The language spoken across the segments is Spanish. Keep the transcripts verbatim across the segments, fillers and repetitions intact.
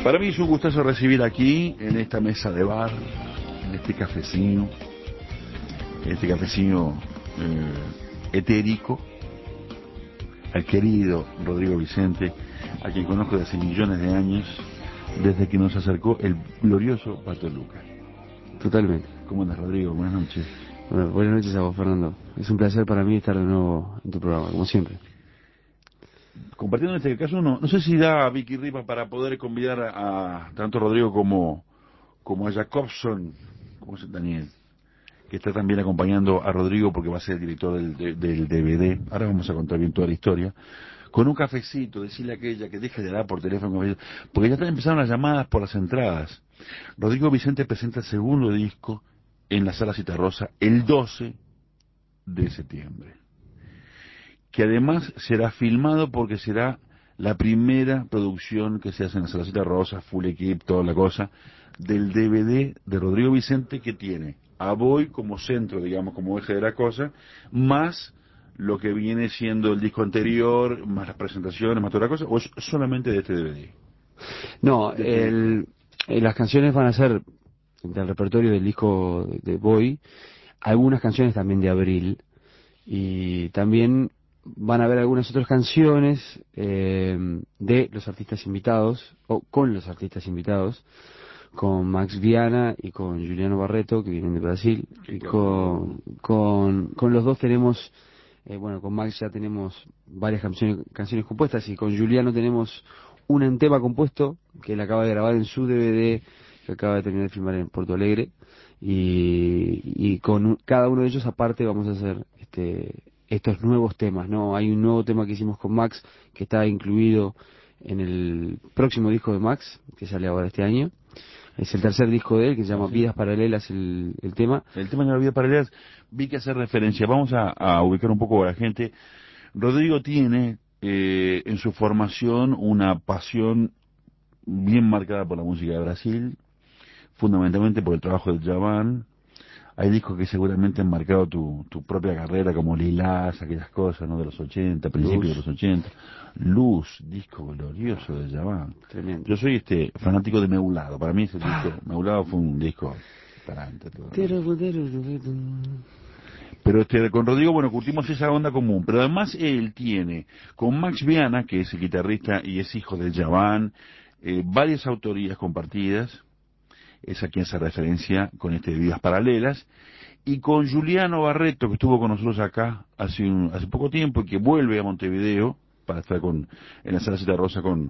Para mí es un gustazo recibir aquí, en esta mesa de bar, en este cafecino, este cafecino eh, etérico, al querido Rodrigo Vicente, a quien conozco desde hace millones de años, desde que nos acercó el glorioso Pato Lucas. Totalmente. ¿Cómo andas, Rodrigo? Buenas noches. Bueno, buenas noches a vos, Fernando. Es un placer para mí estar de nuevo en tu programa, como siempre. Compartiendo en este caso, no, no sé si da Vicky Ripa para poder convidar a, a tanto Rodrigo como, como a Jacobson, ¿cómo es Daniel? Que está también acompañando a Rodrigo porque va a ser el director del, de, del D V D. Ahora vamos a contar bien toda la historia. Con un cafecito, decirle a aquella que deje de dar por teléfono, porque ya están empezando las llamadas por las entradas. Rodrigo Vicente presenta el segundo disco en la Sala Citarrosa el doce de septiembre. Que además será filmado porque será la primera producción que se hace en la Sala Citarrosa, full equip, toda la cosa, del D V D de Rodrigo Vicente, que tiene a Boy como centro, digamos, como eje de la cosa, más lo que viene siendo el disco anterior, más las presentaciones, más toda la cosa, o es solamente de este D V D. No, De este el, eh, las canciones van a ser del repertorio del disco de Boy, algunas canciones también de Abril, y también van a haber algunas otras canciones eh, de los artistas invitados, o con los artistas invitados, con Max Viana y con Juliano Barreto, que vienen de Brasil, y con, con, con los dos tenemos, eh, bueno, con Max ya tenemos varias canciones, canciones compuestas, y con Juliano tenemos un tema compuesto que él acaba de grabar en su D V D que acaba de terminar de filmar en Porto Alegre, y, y con un- cada uno de ellos aparte vamos a hacer este estos nuevos temas, ¿no? Hay un nuevo tema que hicimos con Max que está incluido en el próximo disco de Max, que sale ahora este año. Es el tercer disco de él, que se llama ¿Ah, sí? Vidas Paralelas, el, el tema. El tema de la vida paralela, vi que hacer referencia. Vamos a, a ubicar un poco a la gente. Rodrigo tiene eh, en su formación una pasión bien marcada por la música de Brasil, fundamentalmente por el trabajo del Djavan. Hay discos que seguramente han marcado tu, tu propia carrera, como Lilás, aquellas cosas, ¿no? De los ochenta, principios de Luz, los ochenta. Luz, disco glorioso de Djavan. tremendo. Yo soy este fanático de Meulado. Para mí ese disco, Ah. Meulado fue un disco tarante, todo, ¿no? Pero Pero este, con Rodrigo, bueno, curtimos esa onda común. Pero además él tiene, con Max Viana, que es el guitarrista y es hijo de Djavan, eh, varias autorías compartidas. Es a quien se referencia con este de Vidas Paralelas. Y con Juliano Barreto, que estuvo con nosotros acá hace, un, hace poco tiempo y que vuelve a Montevideo para estar con, en la Sala Citarrosa con,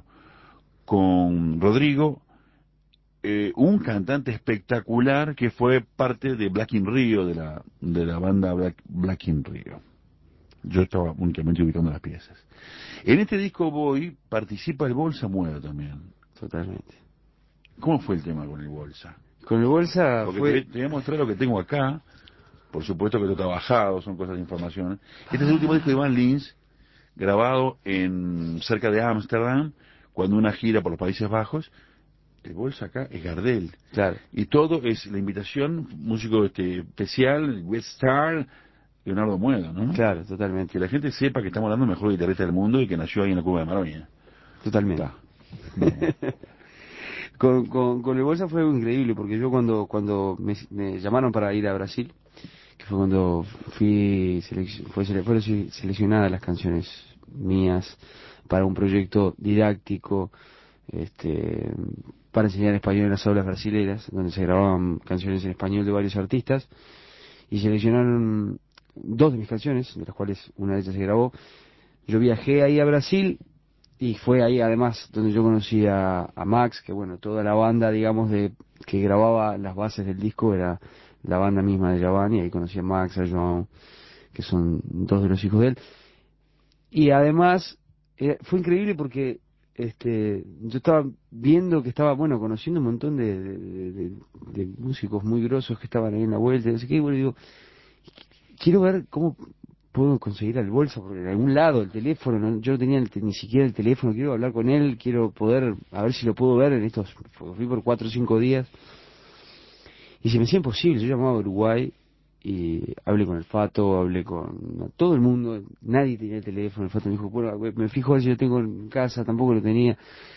con Rodrigo. Eh, un cantante espectacular que fue parte de Black in Rio, de la, de la banda Black, Black in Rio. Yo estaba únicamente ubicando las piezas. En este disco Boy participa el Bolsa Muero también. totalmente. ¿Cómo fue el tema con el Bolsa? Con el Bolsa Porque te, fue... te voy a mostrar lo que tengo acá. Por supuesto que lo he trabajado, son cosas de información. Este es el último disco de Van Lins, grabado en cerca de Ámsterdam, cuando una gira por los Países Bajos. El Bolsa acá es Gardel. Claro, Y todo es la invitación, músico este especial, West Star, Leonardo Muedo, ¿no? claro, totalmente. Que la gente sepa que estamos hablando del mejor guitarrista del mundo y que nació ahí en la Cuba de Maroña. Totalmente. Está. Bien. con, con, con el Bolsa fue algo increíble, porque yo cuando, cuando me, me llamaron para ir a Brasil, que fue cuando fui selec- fue sele- fueron se- seleccionadas las canciones mías para un proyecto didáctico, este, para enseñar español en las aulas brasileras, donde se grababan canciones en español de varios artistas, y seleccionaron dos de mis canciones, de las cuales una de ellas se grabó. Yo viajé ahí a Brasil, y fue ahí además donde yo conocí a, a Max, que bueno, toda la banda, digamos, de que grababa las bases del disco era la banda misma de Giovanni. Ahí conocí a Max, a João, que son dos de los hijos de él. Y además eh, fue increíble porque este yo estaba viendo que estaba, bueno, conociendo un montón de, de, de- de músicos muy grosos que estaban ahí en la vuelta, y no sé qué, y bueno, digo, quiero ver cómo puedo conseguir al Bolsa, porque en algún lado el teléfono, no- yo no tenía el te- ni siquiera el teléfono, quiero hablar con él, quiero poder, a ver si lo puedo ver en estos, fui por cuatro o cinco días, y se me hacía imposible. Yo llamaba a Uruguay y hablé con el Fato, hablé con todo el mundo, nadie tenía el teléfono. El Fato me dijo, bueno, güey, me fijo a ver si lo tengo en casa, tampoco lo tenía.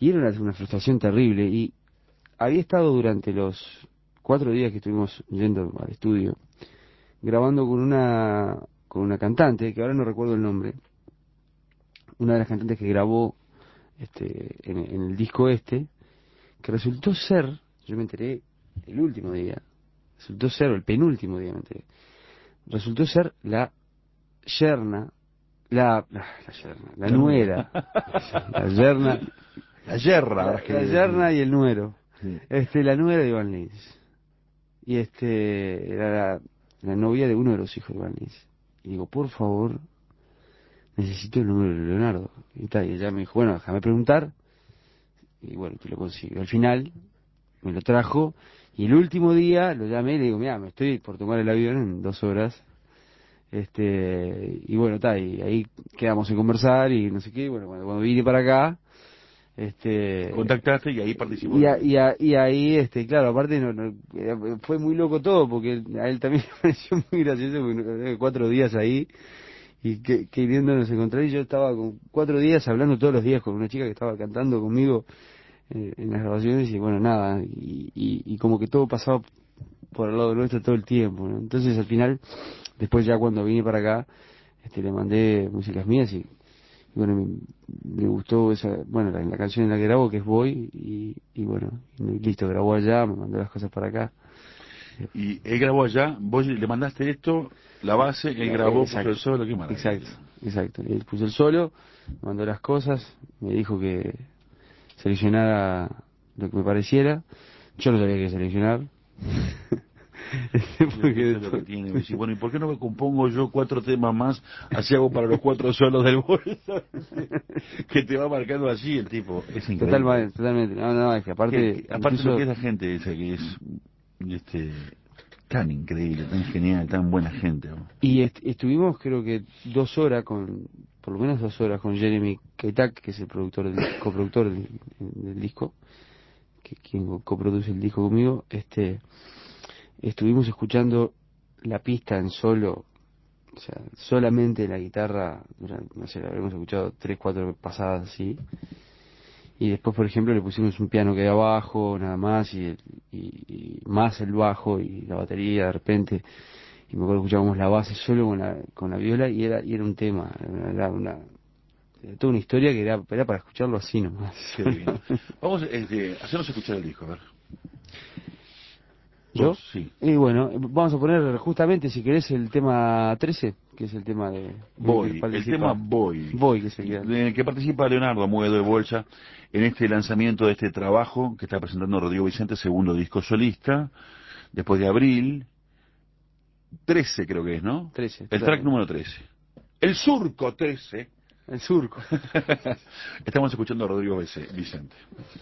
y era una, una frustración terrible. Y había estado durante los cuatro días que estuvimos yendo al estudio, grabando con una con una cantante, que ahora no recuerdo el nombre, una de las cantantes que grabó este en, en el disco este, que resultó ser, yo me enteré el último día, resultó ser, o el penúltimo día me enteré, resultó ser la yerna, la, la, la yerna, la nuera, la yerna, La yerra, la, ahora es que la yerna y el nuero, sí. este, la nuera de Iván Lins, y este, era la, la novia de uno de los hijos de Iván Lins. Y digo, por favor, necesito el número de Leonardo. Y, tal, y ella me dijo, bueno, déjame preguntar, y bueno, te lo consigo. Al final, me lo trajo, y el último día lo llamé y le digo, mira, me estoy por tomar el avión en dos horas. Este, y bueno, está, y ahí quedamos en conversar y no sé qué, y bueno, cuando, cuando vine para acá, este... Contactaste y ahí participó. Y, a- y, a- y ahí, este, claro, aparte no, no, eh, fue muy loco todo, porque a él también me pareció muy gracioso, porque eh, cuatro días ahí, y que, queriéndonos encontrar, y yo estaba con cuatro días hablando todos los días con una chica que estaba cantando conmigo eh, en las grabaciones, y bueno, nada, y, y, y como que todo pasaba por el lado nuestro todo el tiempo, ¿no? Entonces al final, después ya cuando vine para acá, este, le mandé músicas mías y, y bueno, me, me gustó esa, bueno, la, la canción en la que grabo, que es Voy, y, y bueno, y listo, grabó allá, me mandó las cosas para acá. Y él grabó allá, vos le mandaste esto, la base, él grabó, puso Exacto, el solo, qué maravilla. exacto, exacto. Él puso el solo, me mandó las cosas, me dijo que seleccionara lo que me pareciera. Yo no sabía qué seleccionar. Porque Eso es lo que tiene. Me dice, bueno, ¿y por qué no me compongo yo cuatro temas más? Así hago para los cuatro solos del bolso. Que te va marcando así el tipo. Es increíble. Totalmente, totalmente. No, no, es que aparte... Que- que- aparte incluso- lo que es la gente esa, que es este tan increíble, tan genial, tan buena gente. ¿No? Y est- estuvimos creo que dos horas con, por lo menos dos horas con Jeremy Kaitak, que es el productor, del, coproductor del, del disco, que quien coproduce el disco conmigo. Este, estuvimos escuchando la pista en solo, o sea, solamente la guitarra, durante, no sé, la habremos escuchado tres, cuatro pasadas así. Y después, por ejemplo, le pusimos un piano que hay abajo, nada más, y, el- y, y más el bajo y la batería de repente. Y me acuerdo que escuchábamos la base solo con la, con la viola y era, y era un tema, era una, era toda una historia que era, era para escucharlo así nomás. Qué divino. Vamos este, a hacernos escuchar el disco, a ver. ¿Yo? Vos, sí. Y bueno, vamos a poner justamente, si querés, el tema trece, que es el tema de... Voy, que el participa- tema Voy, Voy, que se queda. en el que participa Leonardo Amuedo de Bolsa en este lanzamiento de este trabajo que está presentando Rodrigo Vicente, segundo disco solista, después de Abril, trece creo que es, ¿no? trece. El track número trece. El Surco trece. El surco. Estamos escuchando a Rodrigo Vicente.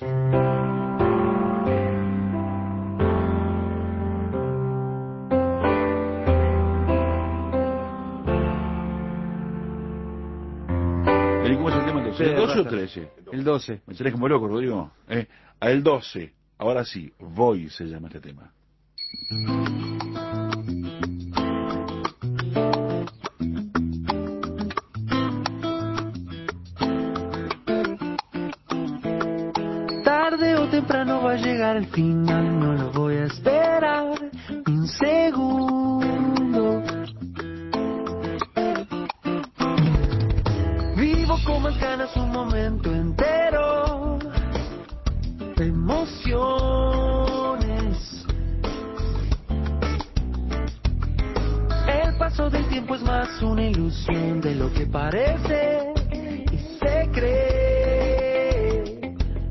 ¿Cómo es el tema entonces? ¿El doce o trece? El doce. Me tenés como loco, Rodrigo. ¿Eh? A el doce. Ahora sí, Voy se llama este tema. Tarde o temprano va a llegar el final, no lo voy a esperar ni un segundo. Vivo con más ganas un momento entero de emociones. El paso del tiempo es más una ilusión de lo que parece y se cree.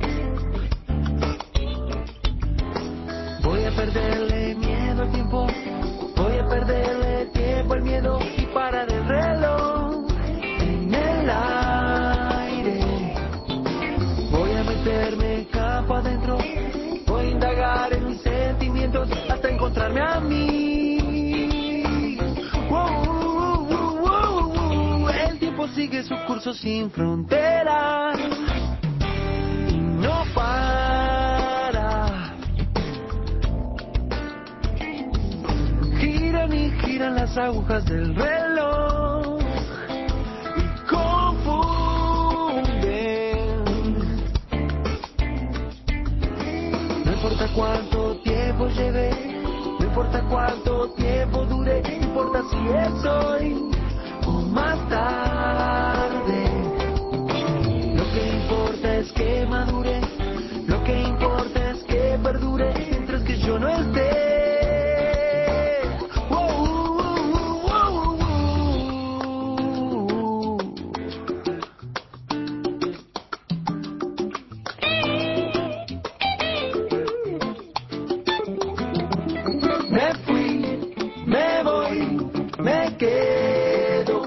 Voy a perderle miedo al tiempo, voy a perderle tiempo al miedo y parar el reloj en el aire. Voy a meterme campo adentro, voy a indagar en mis sentimientos hasta encontrarme a mí. Wow, wow, wow, wow, wow. El tiempo sigue su curso sin fronteras y no para. Giran y giran las agujas del reloj y confunden cuánto tiempo lleve, no importa cuánto tiempo dure, no importa si es hoy o más tarde. Lo que importa es que madure, lo que importa es que perdure mientras que yo no esté. Me fui, me voy, me quedo.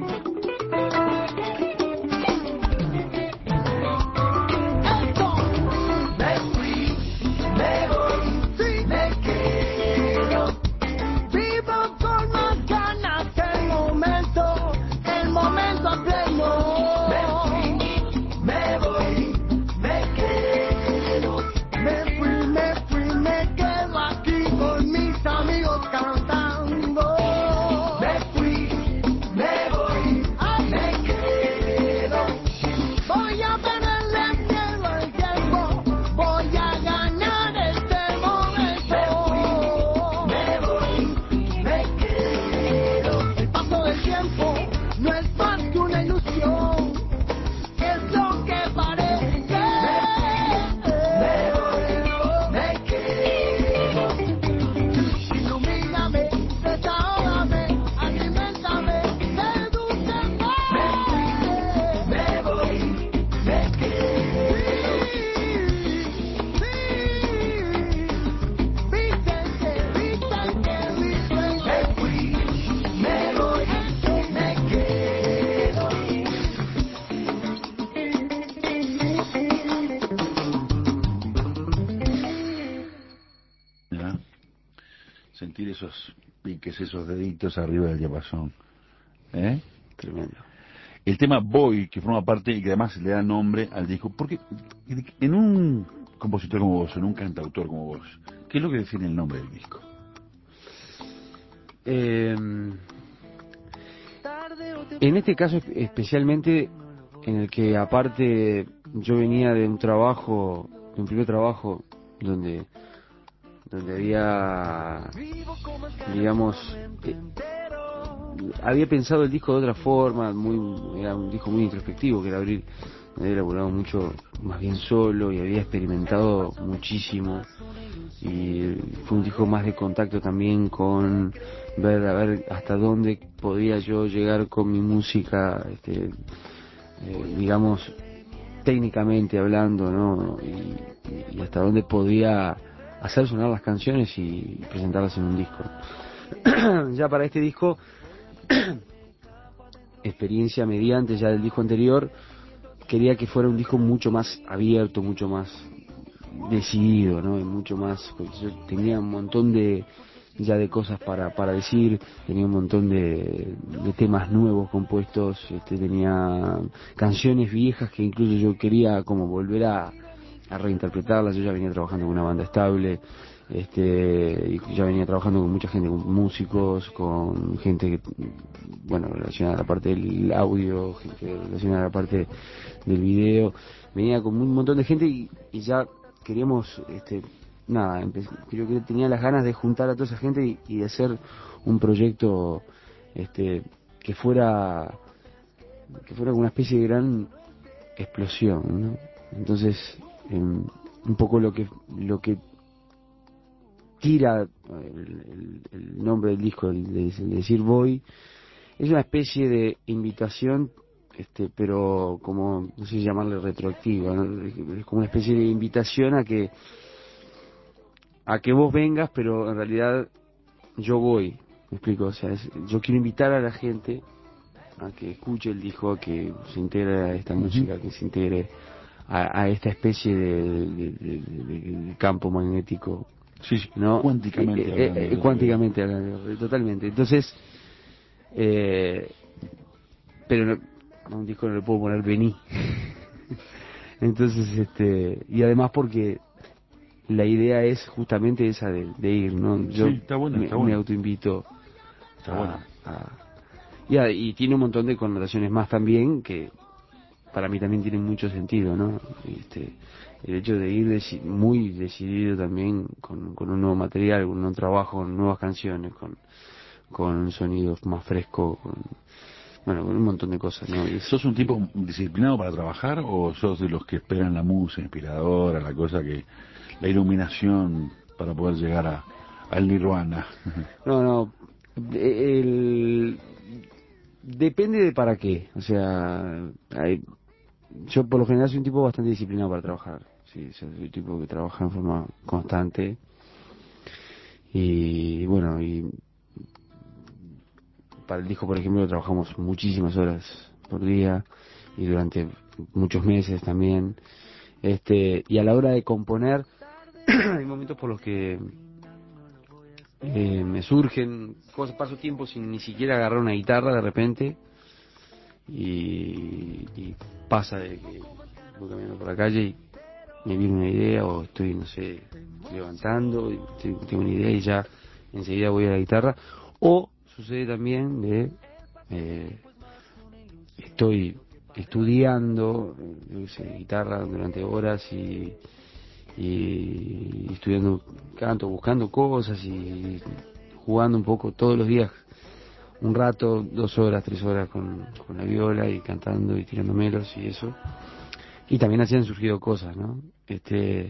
Me fui, me voy, me quedo. Vivo con más ganas el momento, el momento a pleno. Me fui, me voy, me quedo. Me fui, me fui, me quedo aquí con mis amigos cantando. Me fui, me voy, me quedo. Voy a perderle miedo al tiempo, voy a ganar este momento. Me voy, me quedo. El paso del tiempo no es más que una ilusión, es lo que parece. Me voy, me quedo. Ilumíname, desahógame, aliméntame, sedúceme. Me fui, me voy, me quedo. Vicente, Vicente, Vicente. Me fui, me voy, me quedo. ¿Ya? Sentir esos piques, esos deditos arriba del diapasón. ¿Eh? Tremendo. El tema Boy, que forma parte y que además le da nombre al disco, porque en un compositor como vos, en un cantautor como vos, ¿qué es lo que define el nombre del disco? Eh, en este caso espe- especialmente, en el que aparte yo venía de un trabajo, de un primer trabajo donde donde había, digamos, eh, había pensado el disco de otra forma, muy era un disco muy introspectivo, que era abrir, había elaborado mucho más bien solo y había experimentado muchísimo, y fue un disco más de contacto también con ver a ver hasta dónde podía yo llegar con mi música, este, eh, digamos, técnicamente hablando, ¿no? Y, y hasta dónde podía hacer sonar las canciones y presentarlas en un disco. Ya para este disco, experiencia mediante ya del disco anterior, quería que fuera un disco mucho más abierto, mucho más decidido, ¿no? Y mucho más, porque yo tenía un montón de ya de cosas para para decir, tenía un montón de, de temas nuevos compuestos, este, tenía canciones viejas que incluso yo quería como volver a, a reinterpretarlas. Yo ya venía trabajando con una banda estable, este, y ya venía trabajando con mucha gente, con músicos, con gente que, bueno, relacionada a la parte del audio, gente relacionada a la parte del video, venía con un montón de gente y, y ya queríamos, este, nada, empe- creo que tenía las ganas de juntar a toda esa gente y, y de hacer un proyecto, este, que fuera, que fuera una especie de gran explosión, ¿no? Entonces, em, un poco lo que, lo que tira el, el- el nombre del disco, el de, el de decir voy, es una especie de invitación, este, pero como, no sé si llamarle retroactiva, ¿no? Es como una especie de invitación a que a que vos vengas, pero en realidad yo voy, me explico, o sea, es- yo quiero invitar a la gente a que escuche el disco, a que se integre a esta música, que se integre a, a esta especie de, de- de- de- de campo magnético, Sí, sí, ¿no? cuánticamente Eh, eh, hablando. eh, yo cuánticamente hablando, totalmente. Entonces, eh, pero no, a un disco no le puedo poner vení. Entonces, este, y además porque la idea es justamente esa de, de ir, ¿no? Yo Sí, está bueno, me, está me bueno. autoinvito Está a, bueno. a- y, a- y tiene un montón de connotaciones más también que para mí también tiene mucho sentido, ¿no? Este, el hecho de ir deci- muy decidido también con, con un nuevo material, con un nuevo trabajo, con nuevas canciones, con, con sonidos más frescos, con, bueno, con un montón de cosas, ¿no? Y eso- ¿Sos un tipo disciplinado para trabajar o sos de los que esperan la musa inspiradora, la cosa que, la iluminación para poder llegar a, al nirvana? no, no, de- el, depende de para qué, o sea, hay, yo por lo general soy un tipo bastante disciplinado para trabajar, sí, soy un tipo que trabaja en forma constante y bueno, y para el disco, por ejemplo, trabajamos muchísimas horas por día y durante muchos meses también. Este, y a la hora de componer, hay momentos por los que eh, me surgen cosas, paso tiempo sin ni siquiera agarrar una guitarra de repente y, y pasa de que voy caminando por la calle y me viene una idea o estoy, no sé, levantando y estoy- tengo una idea y ya enseguida voy a la guitarra. O sucede también de eh, estoy estudiando eh, yo qué sé, guitarra durante horas y, y estudiando canto, buscando cosas y jugando un poco todos los días, un rato, dos horas, tres horas con, con la viola y cantando y tirando melos y eso. Y también así han surgido cosas, ¿no? Este,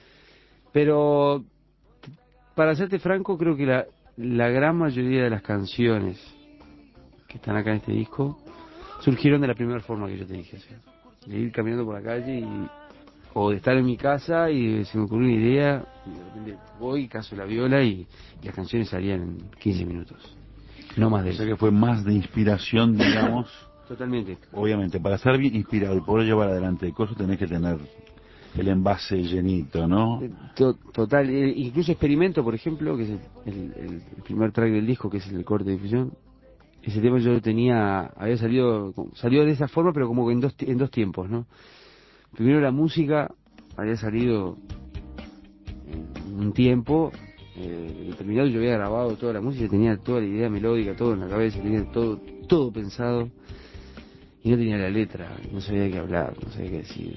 pero para serte franco, creo que la, la gran mayoría de las canciones que están acá en este disco surgieron de la primera forma que yo te dije, ¿sí? De ir caminando por la calle y o de estar en mi casa y se me ocurrió una idea y de repente voy, caso la viola y, y las canciones salían en quince minutos, no más de O sea eso. que fue más de inspiración, digamos. Totalmente. Obviamente, para estar bien inspirado y poder llevar adelante cosas tenés que tener el envase llenito, ¿no? Eh, to- Total, eh, incluso Experimento, por ejemplo, que es el, el- el- el primer track del disco, que es el corte de difusión. Ese tema yo lo tenía, había salido, salió de esa forma, pero como que en dos, ti- en dos tiempos, ¿no? Primero la música había salido en un tiempo, eh, determinado, yo había grabado toda la música, tenía toda la idea melódica, todo en la cabeza, tenía todo, todo pensado, y no tenía la letra, no sabía qué hablar, no sabía qué decir.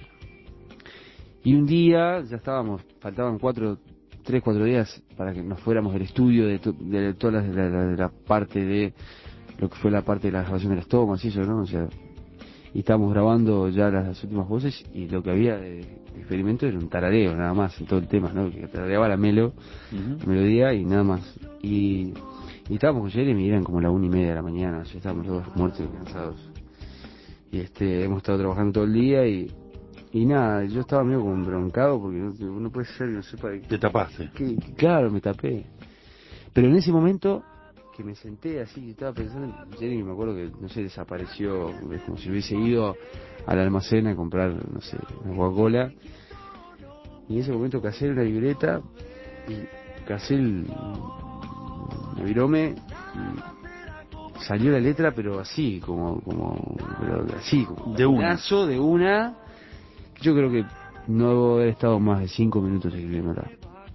Y un día, ya estábamos, faltaban cuatro, tres, cuatro días para que nos fuéramos del estudio, de, to- de toda la, de la, de la parte de, lo que fue la parte de la grabación de las tomas y eso, ¿no? O sea, y estábamos grabando ya las, las últimas voces y lo que había de, de experimento era un tarareo, nada más, en todo el tema, ¿no? Que tarareaba la melo, Ujú. la melodía y nada más. Y, y estábamos con Jeremy y eran como la una y media de la mañana, ya estábamos todos muertos y cansados. Y este, hemos estado trabajando todo el día y y nada, yo estaba medio como embroncado porque no, no puede ser que no sepa de Te tapaste. qué, qué- claro, me tapé. Pero en ese momento que me senté así y estaba pensando en Jeremy, me acuerdo que, no sé, desapareció, es como si hubiese ido al almacén a comprar, no sé, una Coca-Cola. Y en ese momento casé una libreta y casé el, el virome y salió la letra, pero así, como, como, pero así, como De una. pedazo de una. Yo creo que no he estado más de cinco minutos escribiéndola.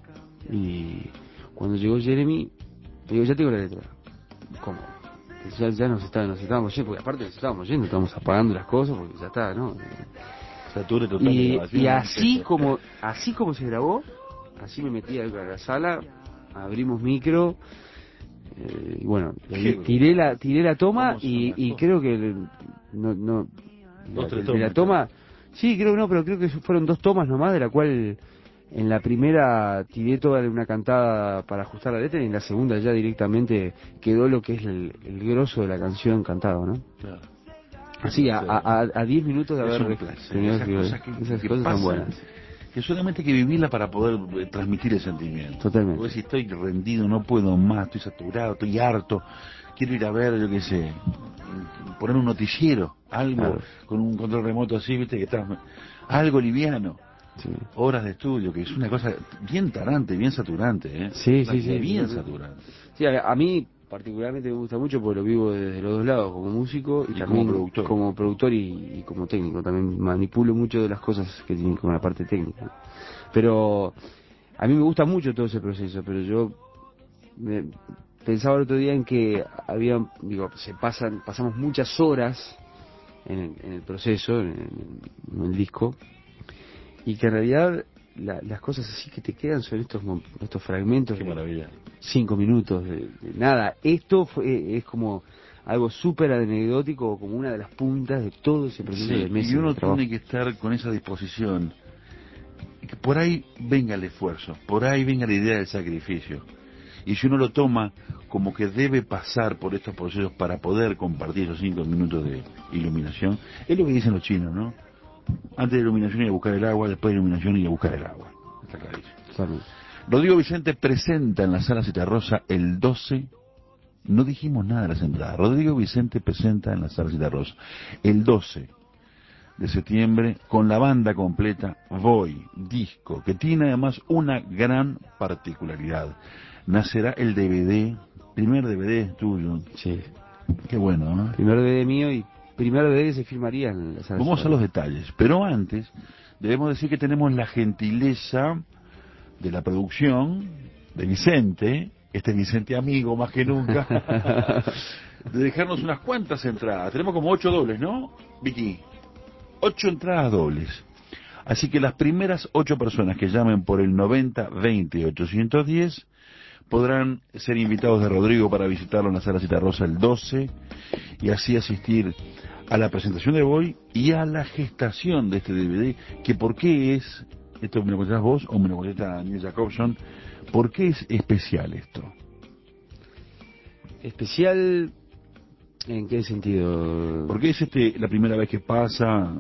Y cuando llegó Jeremy, le digo, ya tengo la letra. ¿Cómo? Ya, ya nos, está, nos estábamos yendo, porque aparte nos estábamos yendo, estábamos apagando las cosas, porque ya está, ¿no? Sature total de Y, grabación. y así como así como se grabó, así me metí a la sala, abrimos micro, eh, y bueno, Qué tiré la tiré la toma ¿Cómo son y, las y cosas? creo que el- no no Dos, la, tres de la tomas, toma, sí, creo que no, pero creo que fueron dos tomas nomás, de la cual en la primera tiré toda una cantada para ajustar la letra y en la segunda ya directamente quedó lo que es el, el grosso de la canción cantado, ¿no? Claro. Así, a a a diez minutos de Es haber un placer. tenido Esas que- cosas que, esas que cosas pasan, son buenas. que solamente hay que vivirla para poder eh, transmitir el sentimiento. Totalmente. Porque si estoy rendido, no puedo más, estoy saturado, estoy harto, quiero ir a ver, yo qué sé, poner un noticiero, algo Claro. con un control remoto así, viste, que estás, algo liviano, Sí, horas de estudio, que es una cosa bien tarante, bien saturante, ¿eh? sí, Una sí, actividad sí, bien totalmente. saturante. Sí, a, a mí particularmente me gusta mucho porque lo vivo desde los dos lados, como músico y, Y como también productor. como productor y, y como técnico. También manipulo mucho de las cosas que tienen con la parte técnica. Pero a mí me gusta mucho todo ese proceso, pero yo me- pensaba el otro día en que había, digo, se pasan, pasamos muchas horas en el, en el proceso, en el, en el disco, y que en realidad la, las cosas así que te quedan son estos mo- estos fragmentos. Qué de maravilla. cinco minutos de, de nada. Esto fue, es como algo súper anecdótico, como una de las puntas de todo ese proceso Sí, de meses y uno de trabajo. tiene que estar con esa disposición. Que por ahí venga el esfuerzo, por ahí venga la idea del sacrificio. Y si uno lo toma como que debe pasar por estos procesos para poder compartir esos cinco minutos de iluminación, es lo que dicen los chinos, ¿no? Antes de iluminación ir a buscar el agua, después de iluminación ir a buscar el agua. Está clarísimo. Totalmente. Rodrigo Vicente presenta en la Sala Citarrosa el doce. No dijimos nada de las entradas. Rodrigo Vicente presenta en la Sala Citarrosa el doce de septiembre con la banda completa Voy, disco, que tiene además una gran particularidad. Nacerá el D V D, primer D V D tuyo. Sí. Qué bueno, ¿no? Primer D V D mío y primer D V D que se filmaría en la sala. Vamos a los detalles, pero antes debemos decir que tenemos la gentileza de la producción de Vicente, este Vicente amigo más que nunca, de dejarnos unas cuantas entradas. Tenemos como ocho dobles, ¿no, Vicky? Ocho entradas dobles. Así que las primeras ocho personas que llamen por el noventa veinte ochocientos diez podrán ser invitados de Rodrigo para visitarlo en la Sala Citarrosa el doce y así asistir a la presentación de Boy y a la gestación de este D V D, que por qué es, esto me lo contás vos o me lo contesta Daniel Jacobson, ¿por qué es especial esto? Especial, ¿en qué sentido? Porque es este la primera vez que pasa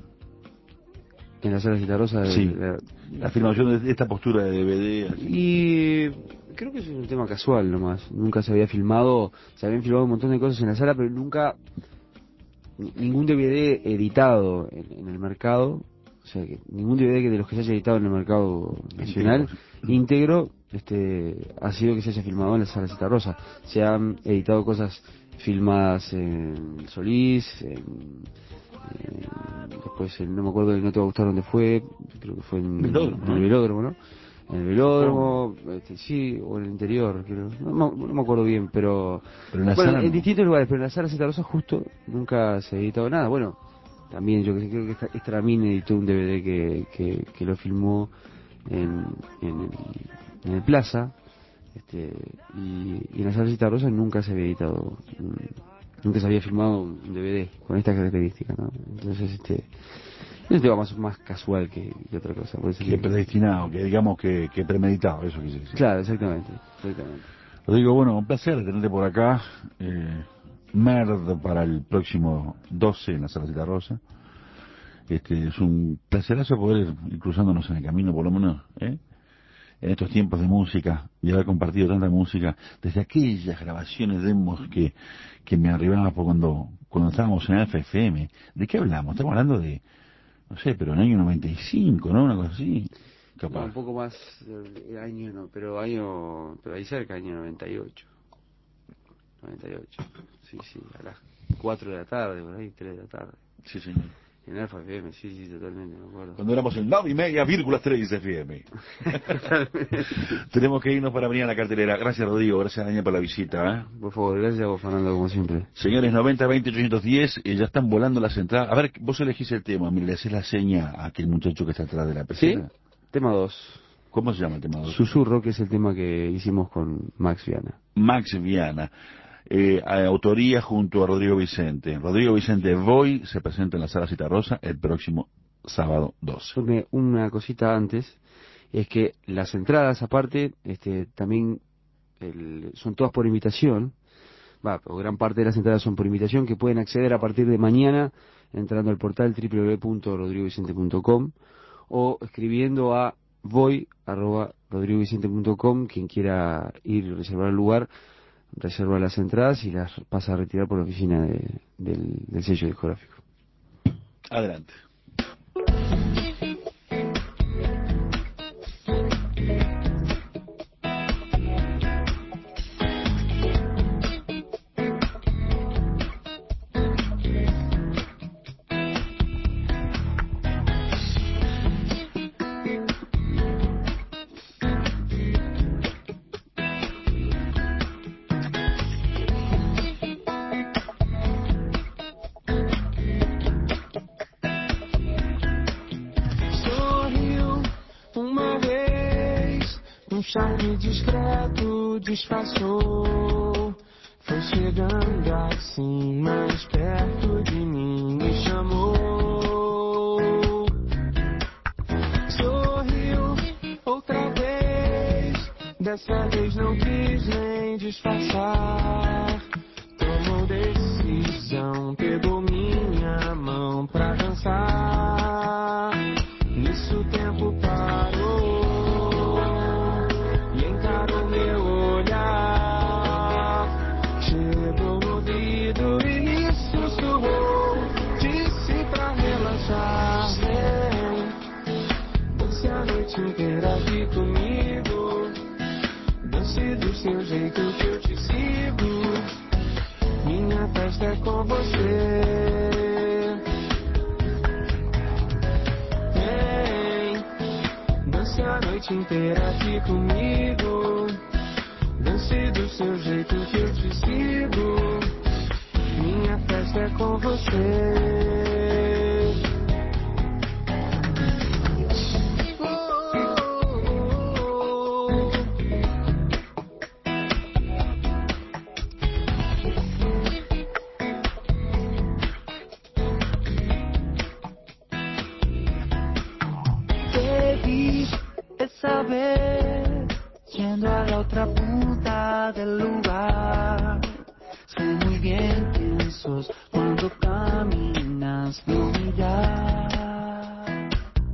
En la sala Citarrosa. sí, La, la filmación de esta postura de D V D. Así. Y creo que es un tema casual nomás. Nunca se había filmado, se habían filmado un montón de cosas en la sala, pero nunca ningún D V D editado en, en el mercado, o sea, que ningún D V D que de los que se haya editado en el mercado nacional íntegro, este, ha sido que se haya filmado en la sala Citarrosa. Se han editado cosas filmadas en Solís, en, en- después en- no me acuerdo, no te va a gustar dónde fue, creo que fue en, Velódromo, en el ¿no? velódromo, ¿no? En el velódromo, este, sí, o en el interior, creo. No, no, no me acuerdo bien, pero... Pero en la bueno, sala en no. distintos lugares, pero en la sala Citarrosa justo nunca se ha editado nada. Bueno, también yo que- creo que Estramín editó un D V D que, que, que lo filmó en, en, el, en el Plaza, este, y, y en la sala Citarrosa nunca se había editado, mm, nunca se había filmado un D V D con esta característica, ¿no? Entonces, este... es un tema más, más casual que, que otra cosa. Por eso Que que- predestinado, que digamos que, que premeditado, eso quise decir. Claro, exactamente, exactamente. Rodrigo, bueno, un placer tenerte por acá. Eh, Merd para el próximo doce en la Sala Citarrosa. Este, es un placerazo poder ir cruzándonos en el camino, por lo menos, ¿eh? En estos tiempos de música, y haber compartido tanta música, desde aquellas grabaciones demos que, que me arribaban por cuando, cuando estábamos en Alfa F M. ¿De qué hablamos? Estamos hablando de, no sé, pero en el año noventa y cinco, ¿no? Una cosa así. Capaz. No, un poco más de año, no, pero año, pero ahí cerca, año noventa y ocho. noventa y ocho. Sí, sí, a las cuatro de la tarde, por ahí, tres de la tarde. Sí, señor. En Alfa F M, sí, sí, totalmente, me acuerdo. Cuando éramos el nueve y media, vírgula tres F M. Tenemos que irnos para venir a la cartelera. Gracias, Rodrigo. Gracias, Daniel, por la visita. ¿eh? Por favor, gracias a vos, Fernando, como siempre. Señores, noventa veinte ochocientos diez, eh, ya están volando las entradas. A ver, vos elegís el tema. Mira, le haces la seña a aquel muchacho que está atrás de la ¿Sí? pecera. Tema dos. ¿Cómo se llama el tema dos? Susurro, que es el tema que hicimos con Max Viana. Max Viana. Eh, a- autoría junto a Rodrigo Vicente. Rodrigo Vicente Voy se presenta en la Sala Citarrosa el próximo sábado doce. Porque una cosita antes, es que las entradas aparte, este, también el- son todas por invitación, va, pero gran parte de las entradas son por invitación, que pueden acceder a partir de mañana entrando al portal doble u doble u doble u punto rodrigo vicente punto com o escribiendo a voy arroba rodrigo vicente punto com. Quien quiera ir y reservar el lugar, reserva las entradas y las pasa a retirar por la oficina de- del, del sello discográfico. Adelante. charme discreto disfarçou. Foi chegando assim mais perto de mim, me chamou. Sorriu outra vez, dessa vez não quis nem disfarçar. Tomou decisão, pegou minha mão pra dançar. Nisso o tempo parou e encarou meu olhar. Chegou no ouvido e me sussurrou, disse pra relaxar. Vem, dance a noite inteira aqui comigo. Dance do seu jeito que eu te sigo. Minha festa é com você. Vem, dance a noite inteira aqui comigo. Dance do seu jeito que eu te sigo. Minha festa é com você. Esa vez, yendo a la otra punta del lugar, sé muy bien quién sos cuando caminas mi mirar.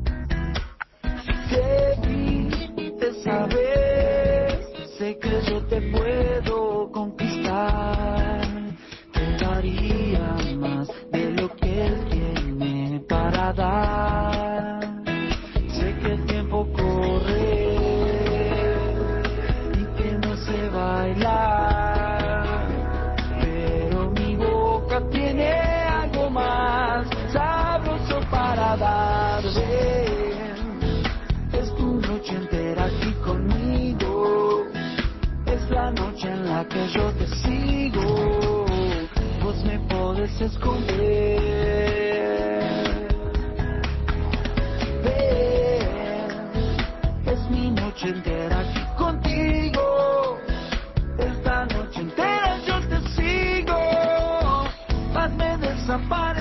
Te vi esa vez, sé que yo te puedo conquistar. Te daría más de lo que él tiene para dar. Sé que el tiempo corre y que no sé bailar, pero mi boca tiene algo más sabroso para dar. Ven, es tu noche entera aquí conmigo, es la noche en la que yo te sigo. Vos me podés esconder. Entera aquí contigo, esta noche entera yo te sigo, hazme desaparecer.